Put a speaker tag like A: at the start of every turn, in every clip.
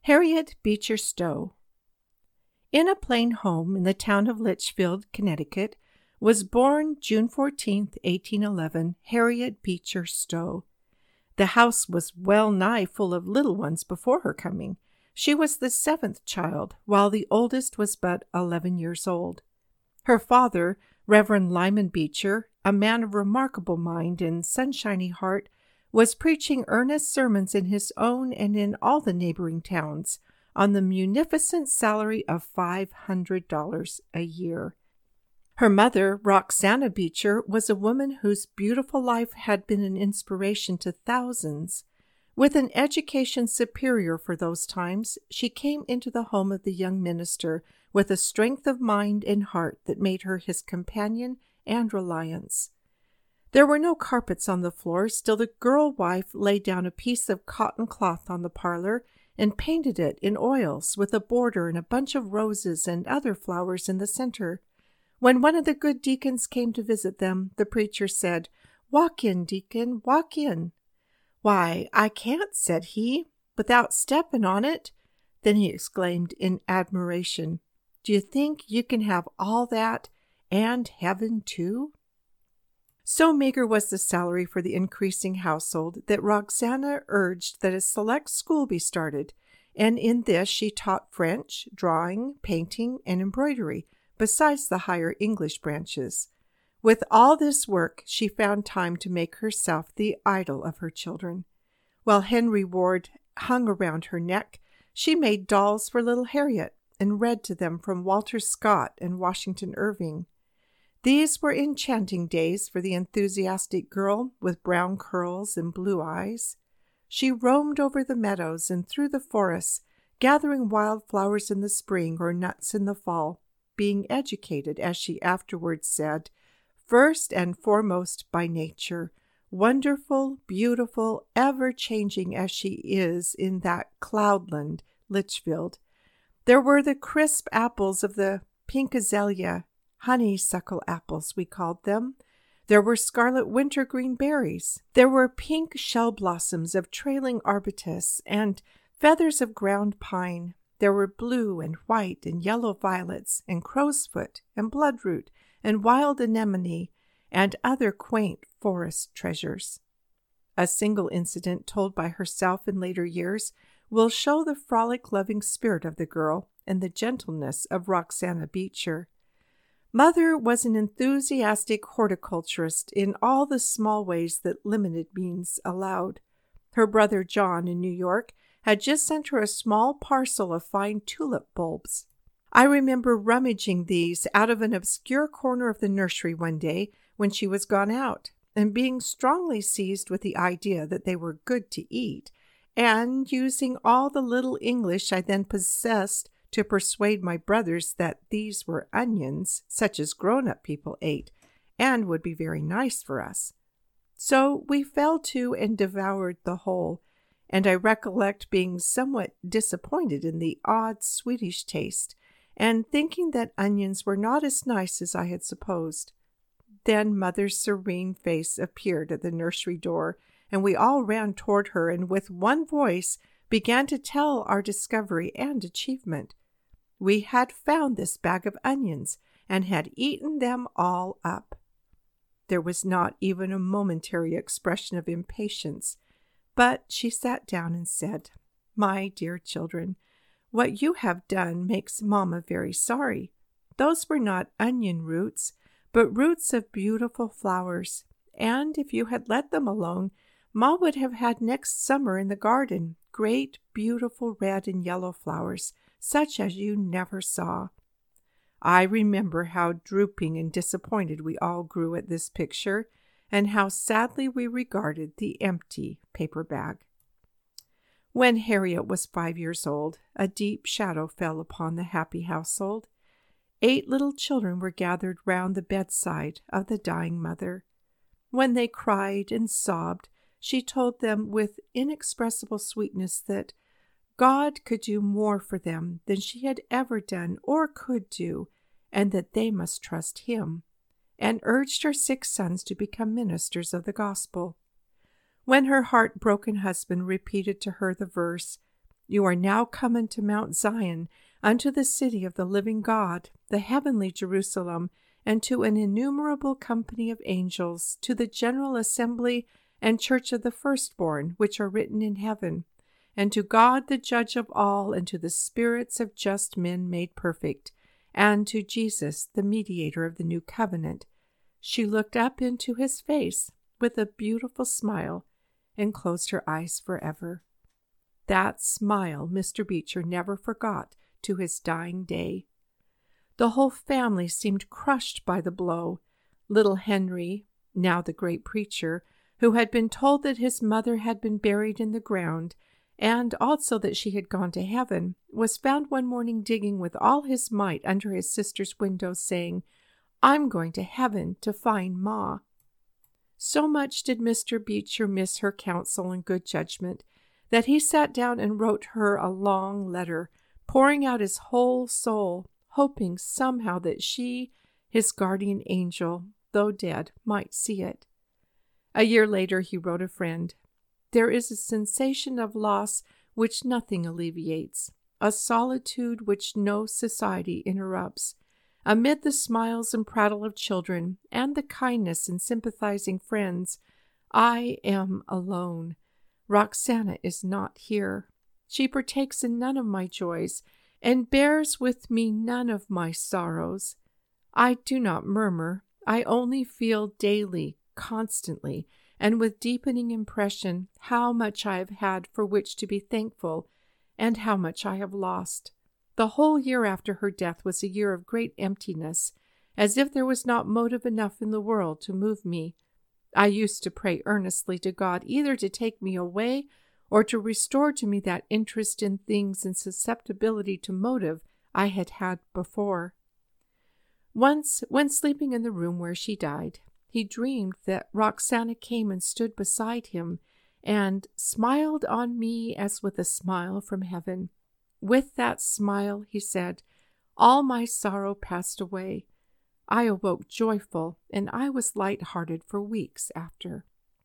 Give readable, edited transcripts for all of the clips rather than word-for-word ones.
A: Harriet Beecher Stowe. In a plain home in the town of Litchfield, Connecticut, was born June 14, 1811, Harriet Beecher Stowe. The house was well nigh full of little ones before her coming. She was the seventh child, while the oldest was but 11 years old. Her father, Reverend Lyman Beecher, a man of remarkable mind and sunshiny heart, was preaching earnest sermons in his own and in all the neighboring towns on the munificent salary of $500 a year. Her mother, Roxana Beecher, was a woman whose beautiful life had been an inspiration to thousands. With an education superior for those times, she came into the home of the young minister with a strength of mind and heart that made her his companion and reliance. There were no carpets on the floor, still the girl wife laid down a piece of cotton cloth on the parlor and painted it in oils with a border and a bunch of roses and other flowers in the center. When one of the good deacons came to visit them, the preacher said, "Walk in, deacon, walk in." "Why, I can't," said he, "without stepping on it." Then he exclaimed in admiration, "Do you think you can have all that and heaven too?" So meager was the salary for the increasing household that Roxana urged that a select school be started, and in this she taught French, drawing, painting, and embroidery, besides the higher English branches. With all this work, she found time to make herself the idol of her children. While Henry Ward hung around her neck, she made dolls for little Harriet and read to them from Walter Scott and Washington Irving. These were enchanting days for the enthusiastic girl with brown curls and blue eyes. She roamed over the meadows and through the forests, gathering wild flowers in the spring or nuts in the fall, being educated, as she afterwards said, first and foremost by nature, wonderful, beautiful, ever-changing as she is in that cloudland, Litchfield. There were the crisp apples of the pink azalea, honeysuckle apples, we called them. There were scarlet wintergreen berries. There were pink shell blossoms of trailing arbutus and feathers of ground pine. There were blue and white and yellow violets and crowsfoot and bloodroot and wild anemone and other quaint forest treasures. A single incident told by herself in later years will show the frolic-loving spirit of the girl and the gentleness of Roxana Beecher. Mother was an enthusiastic horticulturist in all the small ways that limited means allowed. Her brother John in New York had just sent her a small parcel of fine tulip bulbs. I remember rummaging these out of an obscure corner of the nursery one day when she was gone out, and being strongly seized with the idea that they were good to eat, and using all the little English I then possessed to persuade my brothers that these were onions, such as grown-up people ate, and would be very nice for us. So we fell to and devoured the whole, and I recollect being somewhat disappointed in the odd sweetish taste, and thinking that onions were not as nice as I had supposed. Then Mother's serene face appeared at the nursery door, and we all ran toward her and with one voice began to tell our discovery and achievement. We had found this bag of onions and had eaten them all up. There was not even a momentary expression of impatience, but she sat down and said, "My dear children, what you have done makes Mamma very sorry. Those were not onion roots, but roots of beautiful flowers, and if you had let them alone, Ma would have had next summer in the garden great, beautiful red and yellow flowers, such as you never saw." I remember how drooping and disappointed we all grew at this picture, and how sadly we regarded the empty paper bag. When Harriet was 5 years old, a deep shadow fell upon the happy household. 8 little children were gathered round the bedside of the dying mother. When they cried and sobbed, she told them with inexpressible sweetness that God could do more for them than she had ever done or could do, and that they must trust Him, and urged her 6 sons to become ministers of the gospel. When her heartbroken husband repeated to her the verse, You are now come unto Mount Zion, unto the city of the living God, the heavenly Jerusalem, and to an innumerable company of angels, to the general assembly and church of the firstborn, which are written in heaven, and to God the judge of all, and to the spirits of just men made perfect, and to Jesus, the mediator of the new covenant. She looked up into his face with a beautiful smile and closed her eyes forever. That smile Mr. Beecher never forgot to his dying day. The whole family seemed crushed by the blow. Little Henry, now the great preacher, who had been told that his mother had been buried in the ground, and also that she had gone to heaven, was found one morning digging with all his might under his sister's window, saying, "I'm going to heaven to find Ma." So much did Mr. Beecher miss her counsel and good judgment that he sat down and wrote her a long letter, pouring out his whole soul, hoping somehow that she, his guardian angel, though dead, might see it. A year later he wrote a friend, "There is a sensation of loss which nothing alleviates, a solitude which no society interrupts. Amid the smiles and prattle of children, and the kindness and sympathizing friends, I am alone. Roxana is not here. She partakes in none of my joys, and bears with me none of my sorrows. I do not murmur. I only feel daily, constantly, and with deepening impression, how much I have had for which to be thankful, and how much I have lost. The whole year after her death was a year of great emptiness, as if there was not motive enough in the world to move me. I used to pray earnestly to God either to take me away or to restore to me that interest in things and susceptibility to motive I had had before." Once, when sleeping in the room where she died, he dreamed that Roxana came and stood beside him and smiled on me as with a smile from heaven. With that smile, he said, all my sorrow passed away. I awoke joyful, and I was light-hearted for weeks after.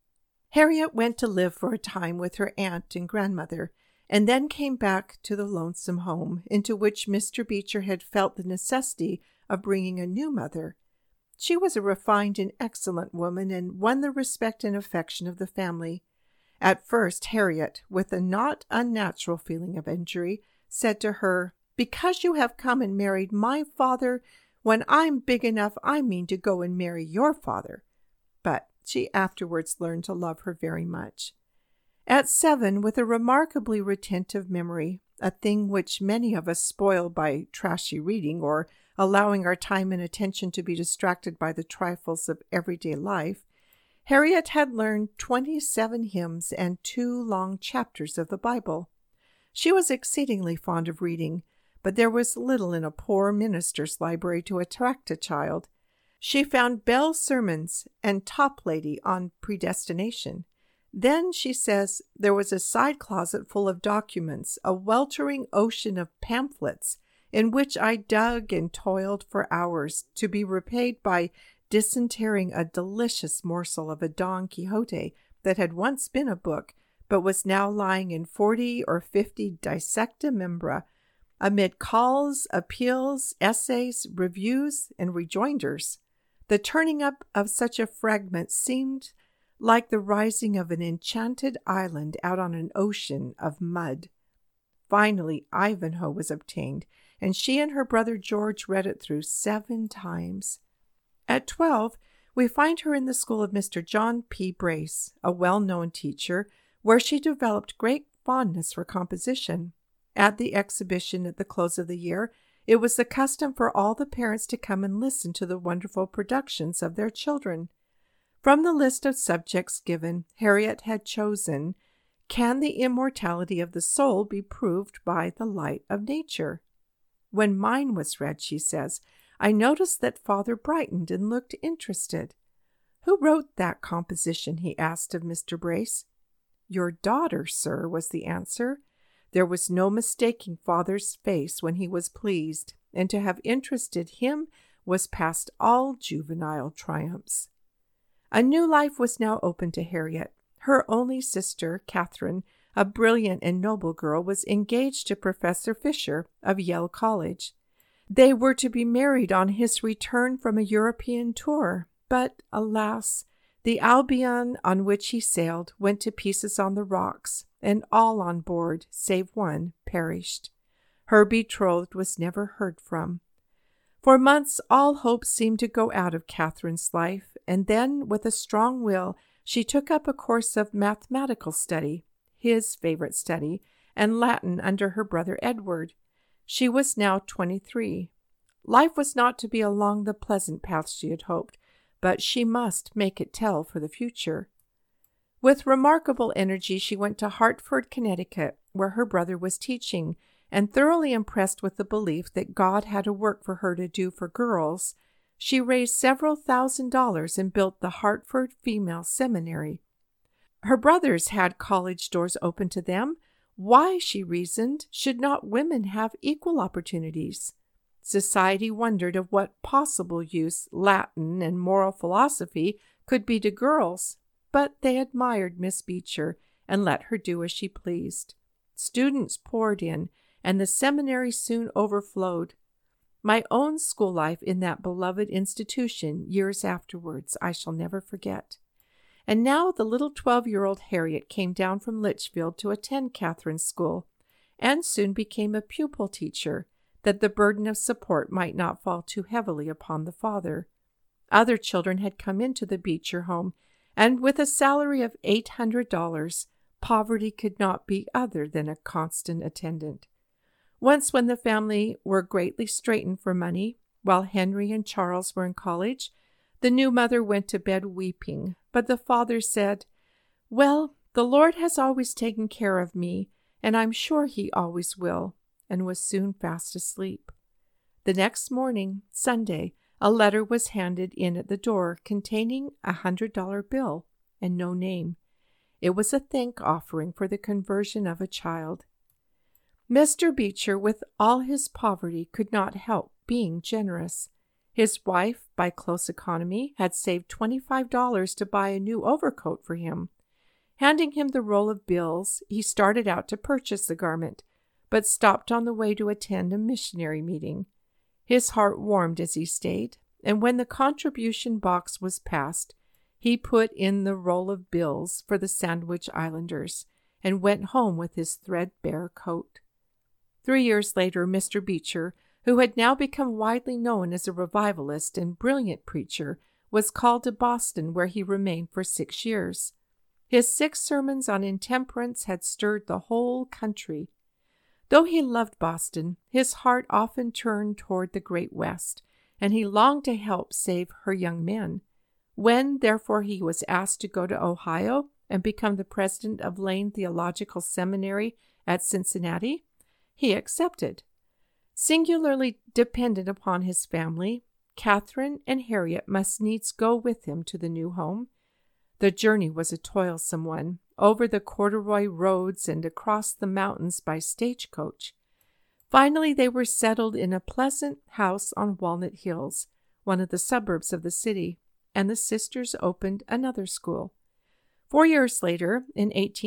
A: Harriet went to live for a time with her aunt and grandmother, and then came back to the lonesome home into which Mr. Beecher had felt the necessity of bringing a new mother. She was a refined and excellent woman, and won the respect and affection of the family. At first, Harriet, with a not unnatural feeling of injury, said to her, "Because you have come and married my father, when I'm big enough, I mean to go and marry your father." But she afterwards learned to love her very much. At 7, with a remarkably retentive memory, a thing which many of us spoil by trashy reading or allowing our time and attention to be distracted by the trifles of everyday life, Harriet had learned 27 hymns and 2 long chapters of the Bible. She was exceedingly fond of reading, but there was little in a poor minister's library to attract a child. She found Bell's sermons and Toplady on predestination. Then, she says, there was a side closet full of documents, a weltering ocean of pamphlets, in which I dug and toiled for hours, to be repaid by disinterring a delicious morsel of a Don Quixote that had once been a book, but was now lying in 40 or 50 dissecta membra, amid calls, appeals, essays, reviews, and rejoinders. The turning up of such a fragment seemed like the rising of an enchanted island out on an ocean of mud. Finally, Ivanhoe was obtained, and she and her brother George read it through 7 times. At 12, we find her in the school of Mr. John P. Brace, a well-known teacher, where she developed great fondness for composition. At the exhibition at the close of the year, it was the custom for all the parents to come and listen to the wonderful productions of their children. From the list of subjects given, Harriet had chosen, "Can the immortality of the soul be proved by the light of nature?" When mine was read, she says, I noticed that Father brightened and looked interested. "Who wrote that composition?" he asked of Mr. Brace. "Your daughter, sir," was the answer. There was no mistaking Father's face when he was pleased, and to have interested him was past all juvenile triumphs. A new life was now open to Harriet. Her only sister, Catherine, a brilliant and noble girl, was engaged to Professor Fisher of Yale College. They were to be married on his return from a European tour, but alas, the Albion on which he sailed went to pieces on the rocks, and all on board, save one, perished. Her betrothed was never heard from. For months all hope seemed to go out of Catherine's life, and then, with a strong will, she took up a course of mathematical study, his favorite study, and Latin under her brother Edward. She was now 23. Life was not to be along the pleasant path she had hoped, but she must make it tell for the future. With remarkable energy, she went to Hartford, Connecticut, where her brother was teaching, and thoroughly impressed with the belief that God had a work for her to do for girls, she raised several $1,000s and built the Hartford Female Seminary. Her brothers had college doors open to them. Why, she reasoned, should not women have equal opportunities? Society wondered of what possible use Latin and moral philosophy could be to girls, but they admired Miss Beecher and let her do as she pleased. Students poured in, and the seminary soon overflowed. My own school life in that beloved institution years afterwards I shall never forget. And now the little 12-year-old Harriet came down from Litchfield to attend Catherine's school, and soon became a pupil teacher, that the burden of support might not fall too heavily upon the father. Other children had come into the Beecher home, and with a salary of $800, poverty could not be other than a constant attendant. Once when the family were greatly straitened for money, while Henry and Charles were in college, the new mother went to bed weeping, but the father said, "Well, the Lord has always taken care of me, and I'm sure He always will," and was soon fast asleep. The next morning, Sunday, a letter was handed in at the door containing a $100 bill and no name. It was a thank offering for the conversion of a child. Mr. Beecher, with all his poverty, could not help being generous. His wife, by close economy, had saved $25 to buy a new overcoat for him. Handing him the roll of bills, he started out to purchase the garment, but stopped on the way to attend a missionary meeting. His heart warmed as he stayed, and when the contribution box was passed, he put in the roll of bills for the Sandwich Islanders and went home with his threadbare coat. 3 years later, Mr. Beecher, who had now become widely known as a revivalist and brilliant preacher, was called to Boston, where he remained for 6 years. His 6 sermons on intemperance had stirred the whole country. Though he loved Boston, his heart often turned toward the great West, and he longed to help save her young men. When, therefore, he was asked to go to Ohio and become the president of Lane Theological Seminary at Cincinnati, he accepted. Singularly dependent upon his family, Catherine and Harriet must needs go with him to the new home. The journey was a toilsome one, over the corduroy roads and across the mountains by stagecoach. Finally, they were settled in a pleasant house on Walnut Hills, one of the suburbs of the city, and the sisters opened another school. 4 years later, in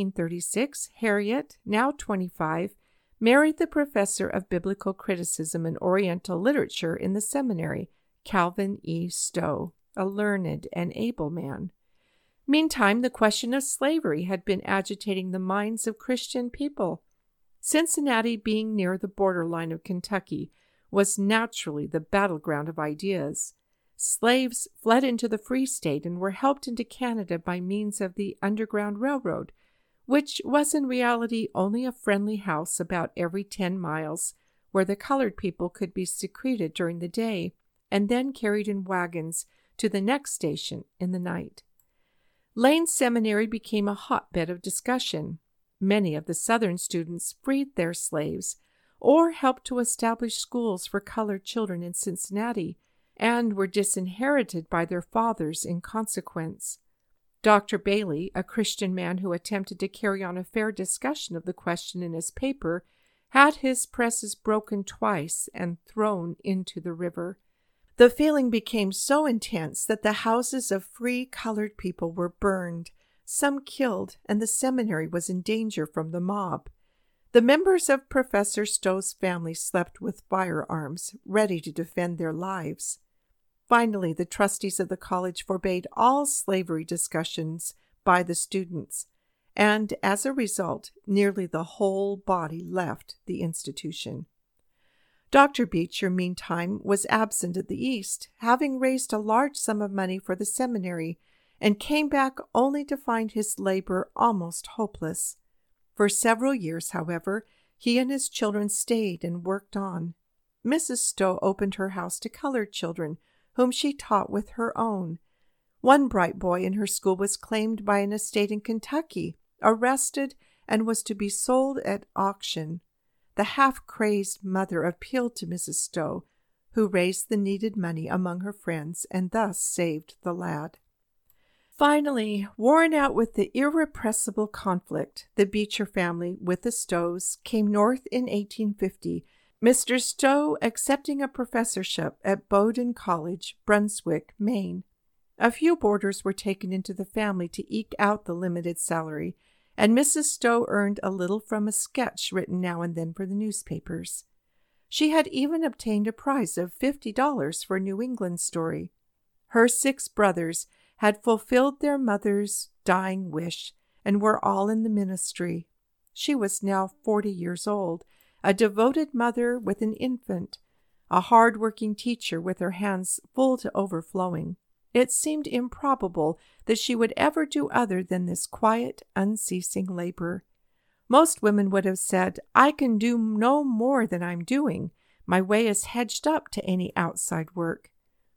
A: 1836, Harriet, now 25, married the professor of biblical criticism and Oriental literature in the seminary, Calvin E. Stowe, a learned and able man. Meantime, the question of slavery had been agitating the minds of Christian people. Cincinnati, being near the borderline of Kentucky, was naturally the battleground of ideas. Slaves fled into the Free State and were helped into Canada by means of the Underground Railroad, which was in reality only a friendly house about every 10 miles, where the colored people could be secreted during the day and then carried in wagons to the next station in the night. Lane Seminary became a hotbed of discussion. Many of the Southern students freed their slaves or helped to establish schools for colored children in Cincinnati and were disinherited by their fathers in consequence. Dr. Bailey, a Christian man who attempted to carry on a fair discussion of the question in his paper, had his presses broken twice and thrown into the river. The feeling became so intense that the houses of free colored people were burned, some killed, and the seminary was in danger from the mob. The members of Professor Stowe's family slept with firearms, ready to defend their lives. Finally, the trustees of the college forbade all slavery discussions by the students, and as a result, nearly the whole body left the institution. Dr. Beecher, meantime, was absent at the East, having raised a large sum of money for the seminary, and came back only to find his labor almost hopeless. For several years, however, he and his children stayed and worked on. Mrs. Stowe opened her house to colored children, whom she taught with her own. One bright boy in her school was claimed by an estate in Kentucky, arrested, and was to be sold at auction. The half-crazed mother appealed to Mrs. Stowe, who raised the needed money among her friends and thus saved the lad. Finally, worn out with the irrepressible conflict, the Beecher family, with the Stowes, came north in 1850, Mr. Stowe accepting a professorship at Bowdoin College, Brunswick, Maine. A few boarders were taken into the family to eke out the limited salary, and Mrs. Stowe earned a little from a sketch written now and then for the newspapers. She had even obtained a prize of $50 for a New England story. Her 6 brothers had fulfilled their mother's dying wish and were all in the ministry. She was now 40 years old, a devoted mother with an infant, a hard-working teacher with her hands full to overflowing. It seemed improbable that she would ever do other than this quiet, unceasing labor. Most women would have said, "I can do no more than I'm doing. My way is hedged up to any outside work."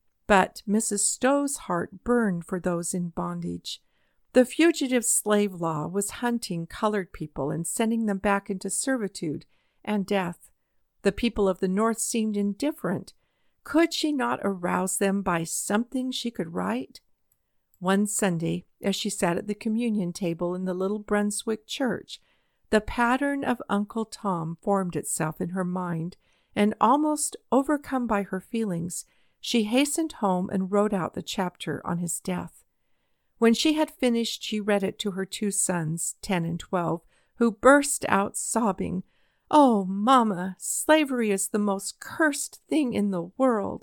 A: But Mrs. Stowe's heart burned for those in bondage. The fugitive slave law was hunting colored people and sending them back into servitude and death. The people of the North seemed indifferent. Could she not arouse them by something she could write? One Sunday, as she sat at the communion table in the little Brunswick church, the pattern of Uncle Tom formed itself in her mind, and almost overcome by her feelings, she hastened home and wrote out the chapter on his death. When she had finished, she read it to her 2 sons, 10 and 12, who burst out sobbing, "Oh, Mamma, slavery is the most cursed thing in the world."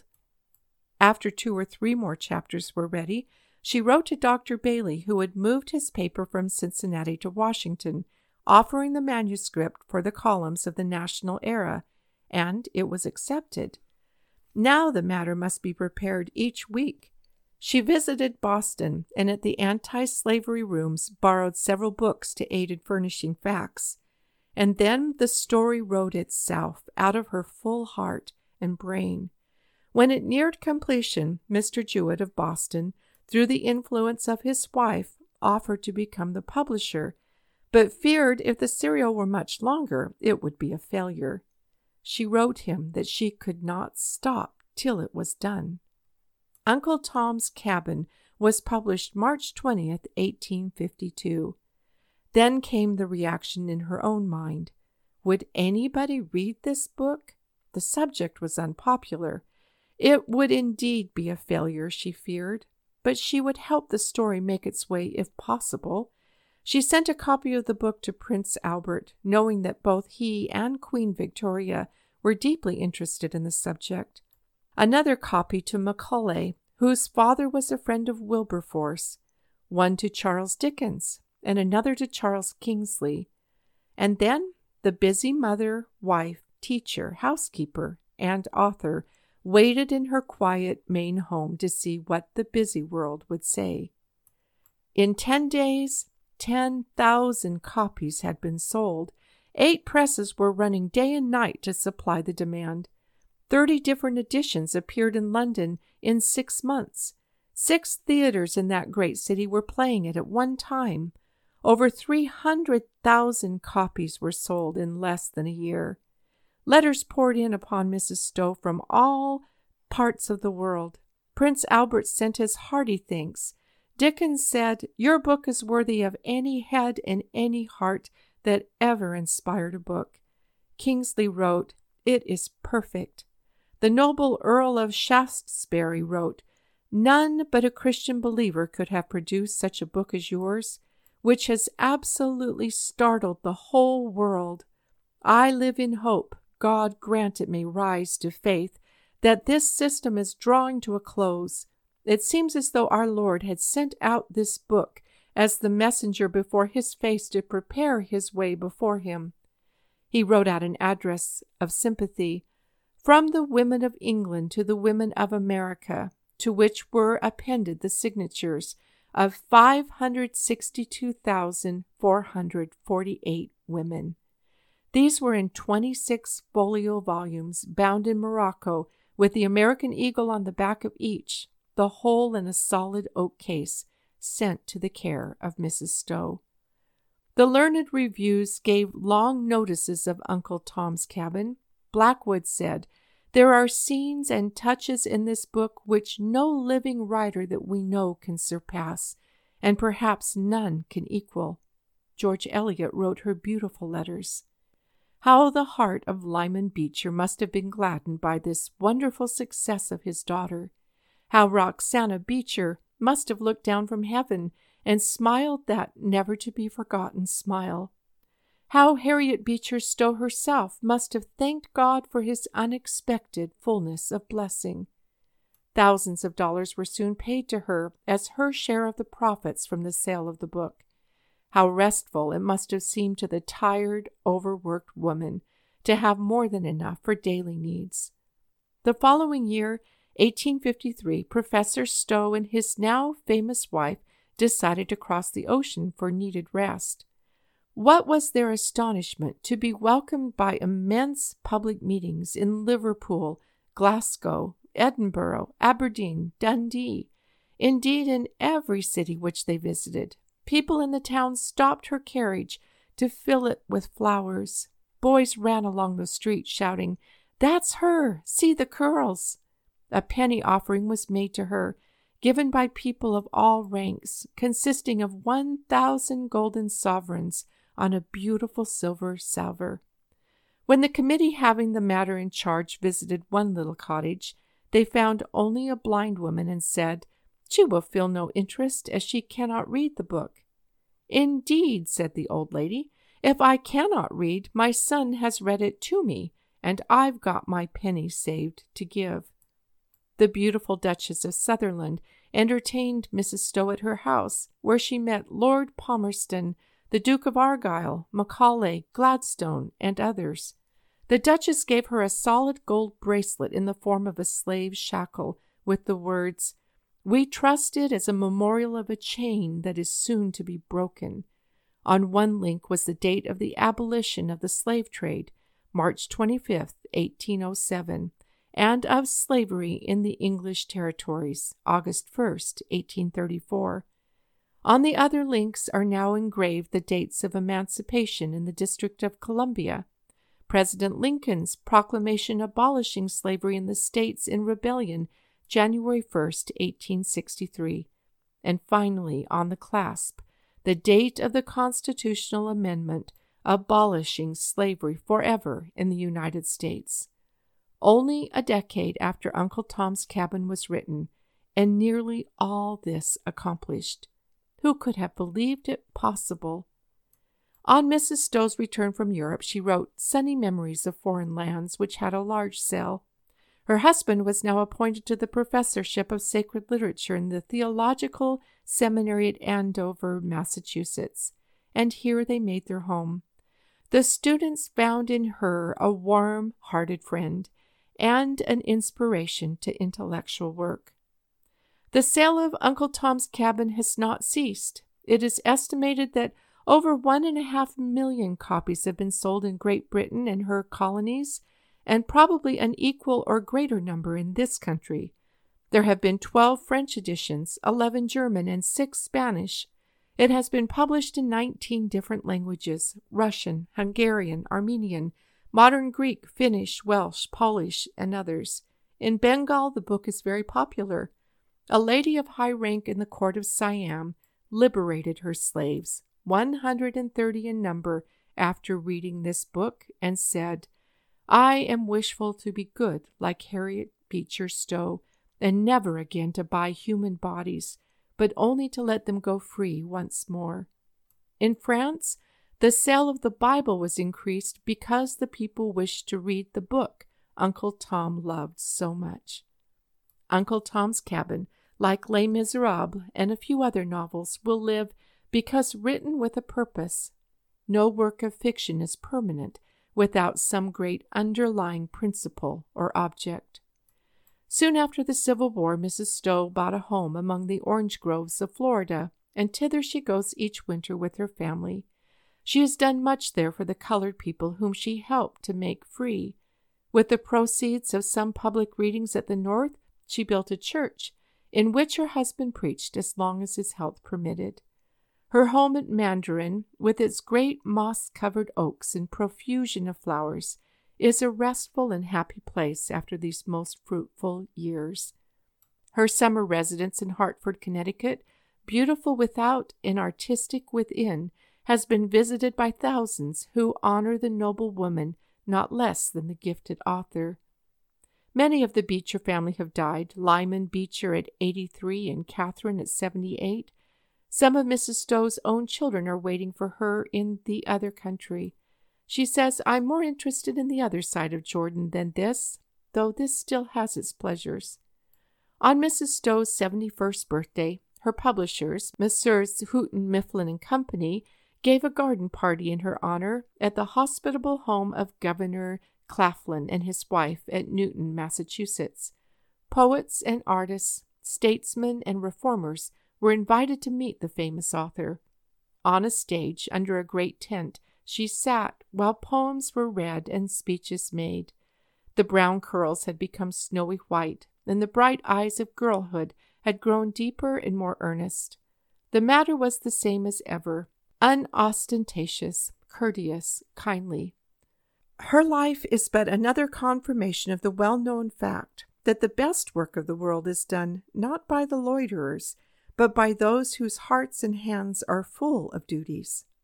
A: After 2 or 3 more chapters were ready, she wrote to Dr. Bailey, who had moved his paper from Cincinnati to Washington, offering the manuscript for the columns of the National Era, and it was accepted. Now the matter must be prepared each week. She visited Boston, and at the anti-slavery rooms borrowed several books to aid in furnishing facts. And then the story wrote itself out of her full heart and brain. When it neared completion, Mr. Jewett of Boston, through the influence of his wife, offered to become the publisher, but feared if the serial were much longer, it would be a failure. She wrote him that she could not stop till it was done. Uncle Tom's Cabin was published March 20th, 1852. Then came the reaction in her own mind. Would anybody read this book? The subject was unpopular. It would indeed be a failure, she feared, but she would help the story make its way if possible. She sent a copy of the book to Prince Albert, knowing that both he and Queen Victoria were deeply interested in the subject. Another copy to Macaulay, whose father was a friend of Wilberforce, one to Charles Dickens, and another to Charles Kingsley. And then the busy mother, wife, teacher, housekeeper, and author waited in her quiet Maine home to see what the busy world would say. In 10 days, 10,000 copies had been sold. 8 presses were running day and night to supply the demand. 30 different editions appeared in London in 6 months. 6 theaters in that great city were playing it at one time. Over 300,000 copies were sold in less than a year. Letters poured in upon Mrs. Stowe from all parts of the world. Prince Albert sent his hearty thanks. Dickens said, "Your book is worthy of any head and any heart that ever inspired a book." Kingsley wrote, "It is perfect." The noble Earl of Shaftesbury wrote, "None but a Christian believer could have produced such a book as yours. which has absolutely startled the whole world. I live in hope, God grant it may rise to faith, that this system is drawing to a close. It seems as though our Lord had sent out this book as the messenger before his face to prepare his way before him. He wrote out an address of sympathy, "From the women of England to the women of America," to which were appended the signatures of 562,448 women. These were in 26 folio volumes, bound in morocco, with the American eagle on the back of each, the whole in a solid oak case, sent to the care of Mrs. Stowe. The learned reviews gave long notices of Uncle Tom's Cabin. Blackwood said, "There are scenes and touches in this book which no living writer that we know can surpass, and perhaps none can equal." George Eliot wrote her beautiful letters. How the heart of Lyman Beecher must have been gladdened by this wonderful success of his daughter. How Roxana Beecher must have looked down from heaven and smiled that never-to-be-forgotten smile. How Harriet Beecher Stowe herself must have thanked God for his unexpected fullness of blessing. Thousands of dollars were soon paid to her as her share of the profits from the sale of the book. How restful it must have seemed to the tired, overworked woman to have more than enough for daily needs. The following year, 1853, Professor Stowe and his now famous wife decided to cross the ocean for needed rest. What was their astonishment to be welcomed by immense public meetings in Liverpool, Glasgow, Edinburgh, Aberdeen, Dundee, indeed in every city which they visited. People in the town stopped her carriage to fill it with flowers. Boys ran along the street shouting, "That's her! See the curls!" A penny offering was made to her, given by people of all ranks, consisting of 1,000 golden sovereigns on a beautiful silver salver. When the committee having the matter in charge visited one little cottage, they found only a blind woman and said, "She will feel no interest as she cannot read the book." "Indeed," said the old lady, "if I cannot read, my son has read it to me, and I've got my penny saved to give." The beautiful Duchess of Sutherland entertained Mrs. Stowe at her house, where she met Lord Palmerston, the Duke of Argyll, Macaulay, Gladstone, and others. The Duchess gave her a solid gold bracelet in the form of a slave's shackle, with the words, "We trust it as a memorial of a chain that is soon to be broken." On one link was the date of the abolition of the slave trade, March 25th, 1807, and of slavery in the English territories, August 1st, 1834. On the other links are now engraved the dates of emancipation in the District of Columbia, President Lincoln's proclamation abolishing slavery in the states in rebellion, January 1st, 1863, and finally, on the clasp, the date of the constitutional amendment abolishing slavery forever in the United States. Only a decade after Uncle Tom's Cabin was written, and nearly all this accomplished. Who could have believed it possible? On Mrs. Stowe's return from Europe, she wrote Sunny Memories of Foreign Lands, which had a large sale. Her husband was now appointed to the professorship of sacred literature in the Theological Seminary at Andover, Massachusetts, and here they made their home. The students found in her a warm-hearted friend and an inspiration to intellectual work. The sale of Uncle Tom's Cabin has not ceased. It is estimated that over 1.5 million copies have been sold in Great Britain and her colonies, and probably an equal or greater number in this country. There have been 12 French editions, 11 German, and 6 Spanish. It has been published in 19 different languages: Russian, Hungarian, Armenian, Modern Greek, Finnish, Welsh, Polish, and others. In Bengal, the book is very popular. A lady of high rank in the court of Siam liberated her slaves, 130 in number, after reading this book, and said, "I am wishful to be good like Harriet Beecher Stowe, and never again to buy human bodies, but only to let them go free once more." In France, the sale of the Bible was increased because the people wished to read the book Uncle Tom loved so much. Uncle Tom's Cabin, like Les Miserables and a few other novels, will live because written with a purpose. No work of fiction is permanent without some great underlying principle or object. Soon after the Civil War, Mrs. Stowe bought a home among the orange groves of Florida, and thither she goes each winter with her family. She has done much there for the colored people whom she helped to make free. With the proceeds of some public readings at the North, she built a church in which her husband preached as long as his health permitted. Her home at Mandarin, with its great moss-covered oaks and profusion of flowers, is a restful and happy place after these most fruitful years. Her summer residence in Hartford, Connecticut, beautiful without and artistic within, has been visited by thousands who honor the noble woman not less than the gifted author. Many of the Beecher family have died, Lyman Beecher at 83 and Catherine at 78. Some of Mrs. Stowe's own children are waiting for her in the other country. She says, "I'm more interested in the other side of Jordan than this, though this still has its pleasures." On Mrs. Stowe's 71st birthday, her publishers, Messrs. Houghton, Mifflin and Company, gave a garden party in her honor at the hospitable home of Governor Claflin and his wife at Newton, Massachusetts. Poets and artists, statesmen and reformers were invited to meet the famous author. On a stage under a great tent, she sat while poems were read and speeches made. The brown curls had become snowy white, and the bright eyes of girlhood had grown deeper and more earnest. The matter was the same as ever, unostentatious, courteous, kindly. Her life is but another confirmation of the well-known fact that the best work of the world is done not by the loiterers, but by those whose hearts and hands are full of duties.